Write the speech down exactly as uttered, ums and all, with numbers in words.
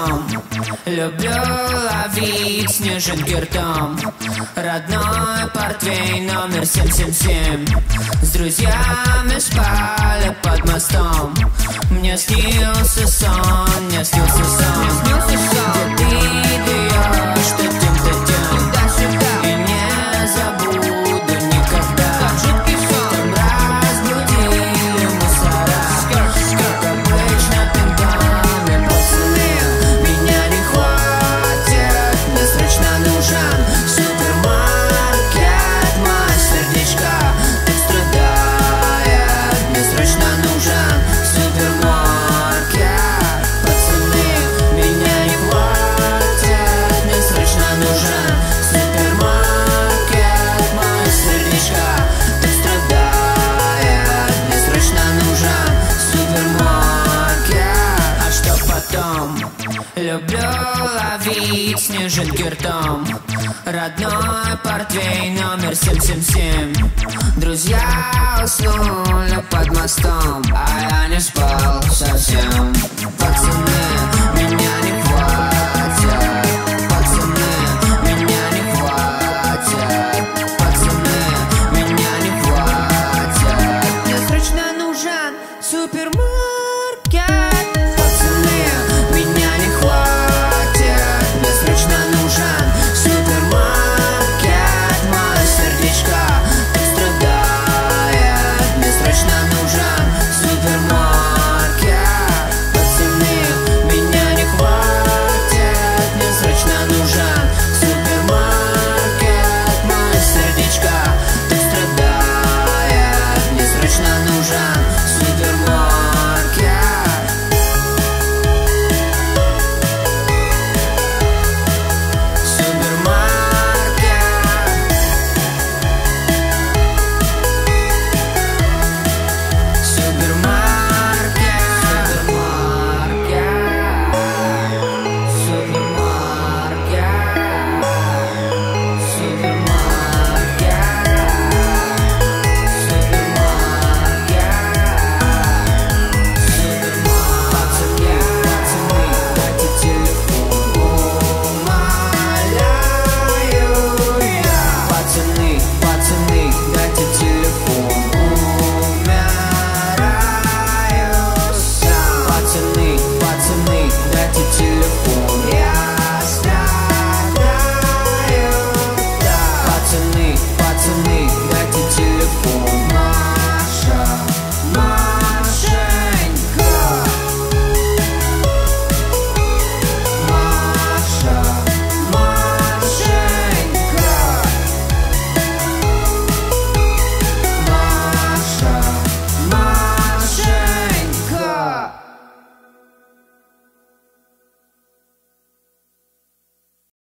потом. Люблю ловить снежинки ртом. Родной портвейн номер семь семь семь. С друзьями спали под мостом. Мне снился сон, мне снился сон. Где ты даешь, что тем-то тем. И не забуду никогда. Там разбудили мусора. Как обычно пинками пацаны. Меня не хватит, мне срочно нужен супермаркет. Мое сердечко так страдает. Мне срочно нужен супермаркет. Пацаны, меня не хватит, мне срочно нужен супермаркет. Мое сердечко так страдает. Мне срочно нужен супермаркет. А что потом? Люблю ловить снежинки ртом. Родной портвейн номер семь семь семь. Друзья уснули под мостом, а я не спал совсем.